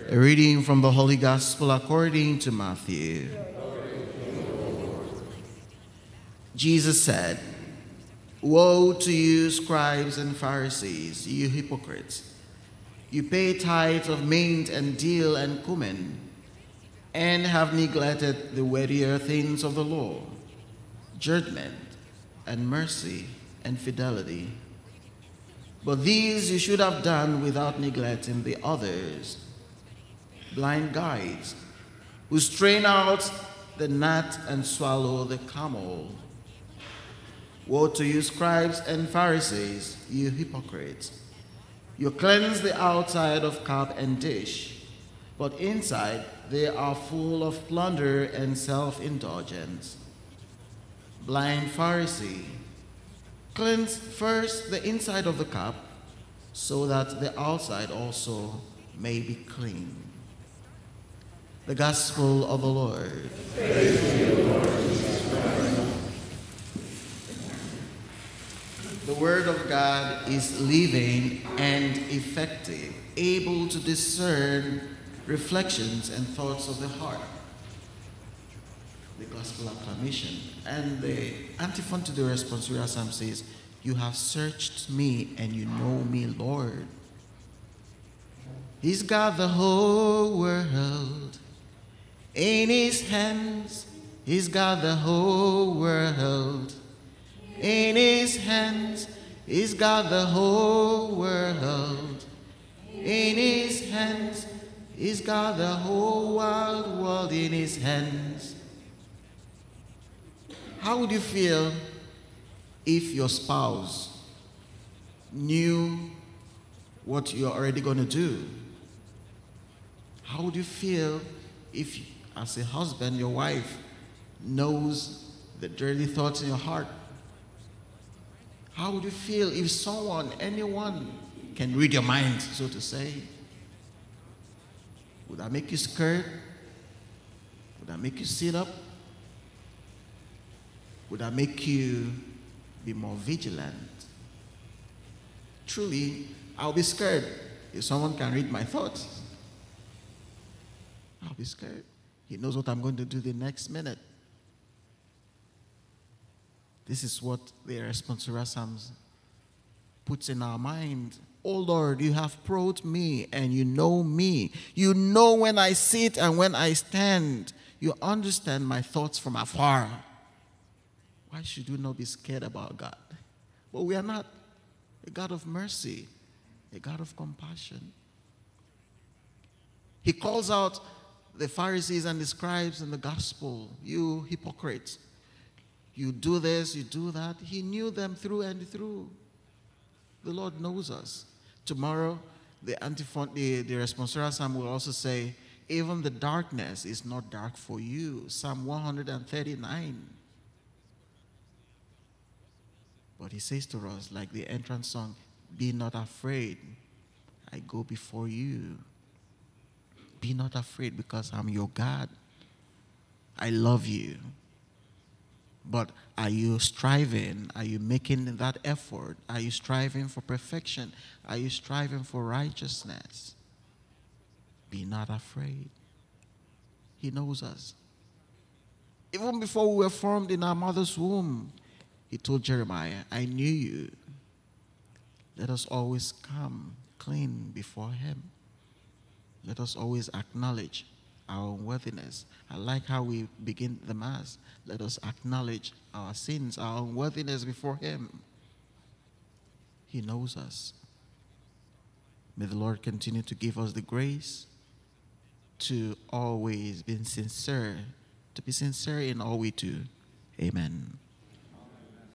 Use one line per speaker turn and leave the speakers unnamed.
A reading from the Holy Gospel according to Matthew. Jesus said, "Woe to you, scribes and Pharisees, you hypocrites! You pay tithes of mint and dill and cumin, and have neglected the weightier things of the law, judgment and mercy and fidelity. But these you should have done without neglecting the others. Blind guides, who strain out the gnat and swallow the camel. Woe to you, scribes and Pharisees, you hypocrites! You cleanse the outside of cup and dish, but inside they are full of plunder and self-indulgence. Blind Pharisee, cleanse first the inside of the cup, so that the outside also may be clean." The Gospel of the Lord.
Praise to you, Lord Jesus Christ.
The Word of God is living and effective, able to discern reflections and thoughts of the heart. The Gospel acclamation. And the antiphon to the responsorial psalm says, "You have searched me and you know me, Lord." He's got the whole world in his hands. He's got the whole world in his hands. He's got the whole world in his hands. He's got the whole wide world in his hands. How would you feel if your spouse knew what you're already going to do? How would you feel if, as a husband, your wife knows the dirty thoughts in your heart? How would you feel if someone, anyone, can read your mind, so to say? Would that make you scared? Would that make you sit up? Would that make you be more vigilant? Truly, I'll be scared if someone can read my thoughts. I'll be scared. He knows what I'm going to do the next minute. This is what the responsorial psalms puts in our mind. "Oh Lord, you have probed me and you know me. You know when I sit and when I stand. You understand my thoughts from afar." Why should we not be scared about God? But we are not. A God of mercy, a God of compassion. He calls out the Pharisees and the scribes in the gospel, "You hypocrites. You do this, you do that." He knew them through and through. The Lord knows us. Tomorrow, the responsorial psalm will also say, "Even the darkness is not dark for you." Psalm 139. But he says to us, like the entrance song, "Be not afraid, I go before you." Be not afraid, because I'm your God. I love you. But are you striving? Are you making that effort? Are you striving for perfection? Are you striving for righteousness? Be not afraid. He knows us. Even before we were formed in our mother's womb, he told Jeremiah, "I knew you." Let us always come clean before him. Let us always acknowledge our unworthiness. I like how we begin the Mass. Let us acknowledge our sins, our unworthiness before him. He knows us. May the Lord continue to give us the grace to always be sincere in all we do. Amen.